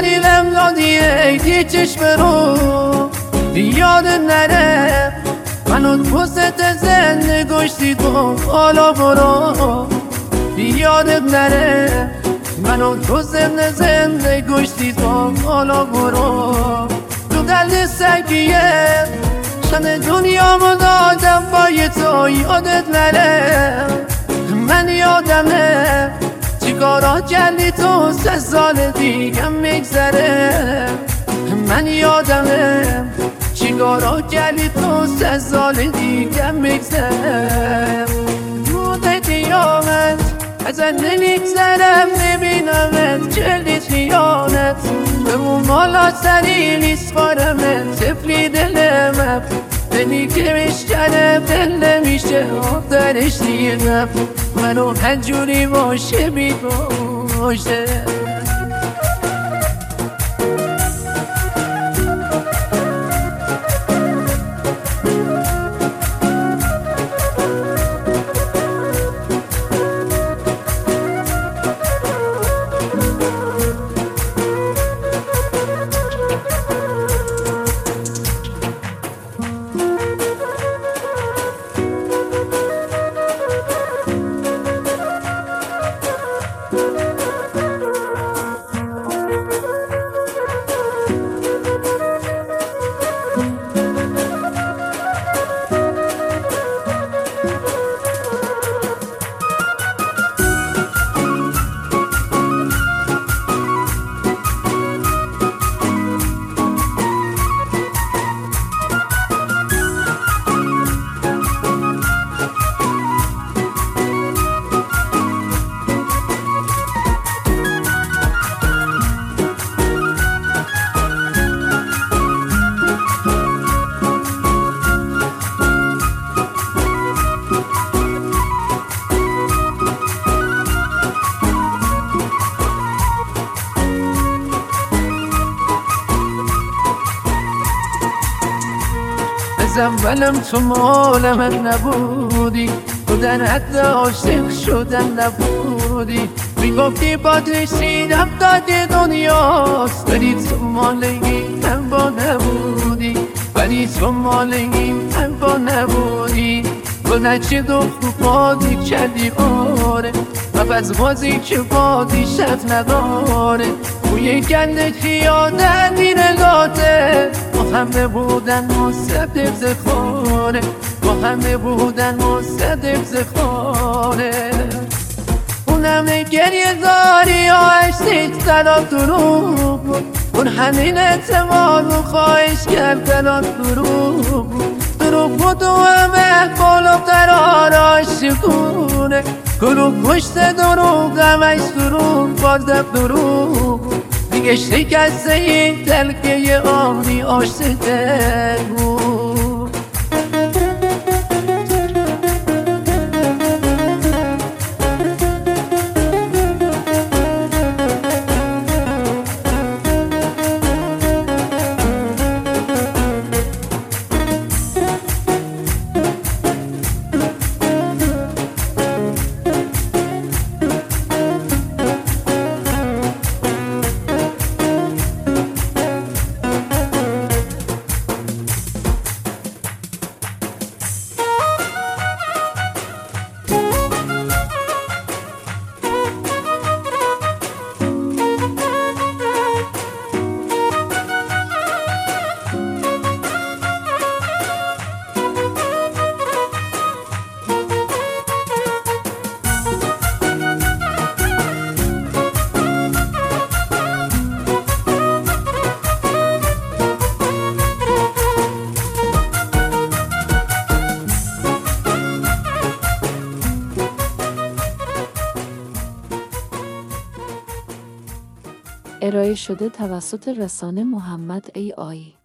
دلیلم دادی ای چشم رو یادت نره منو پوست زنده گشتی تو حالا برو یادت نره منو تو زنده گشتی تو حالا برو تو دل سگیه شن دنیامو دادم با تو یادت نره من یادمه چیکارا کردی تو 3 سال دیگم میگذره من یادمه چیکارا کردی تو 3 سال دیگم میگذره روز قیامت ازت نمیگذرم نبینمت کردی خیانت بمون مالا سری نیست بارمت تفلی دلمم دلی که میشکنه دل نمیشه آخرش دیرم منو هنجوری باشه بیگوشه از اولم تو مال من نبودی تو در حد عاشق شدن نبودی میگفتی باد رسیدم داد دنیاست ولی تو مال این من با نبودی ولی تو مال این من با نبودی گذشته دو خوب بادی کردی آره و از بازی که بادی شب نداره بوی گند خیانت میره لاته با همه بودن مصدق زخاره با همه بودن مصدق زخاره اونم گریه داری یا عشقیت دلات دروغ بود اون همین اعتماد و خواهش کرد دلات دروغ بود و همه بالا قرار عاشقونه گروه پشت دروغ همش دروغ بازم دروغ دیگه شکسته این دلگه آبی عاشق بود ارائه شده توسط رسانه محمد AI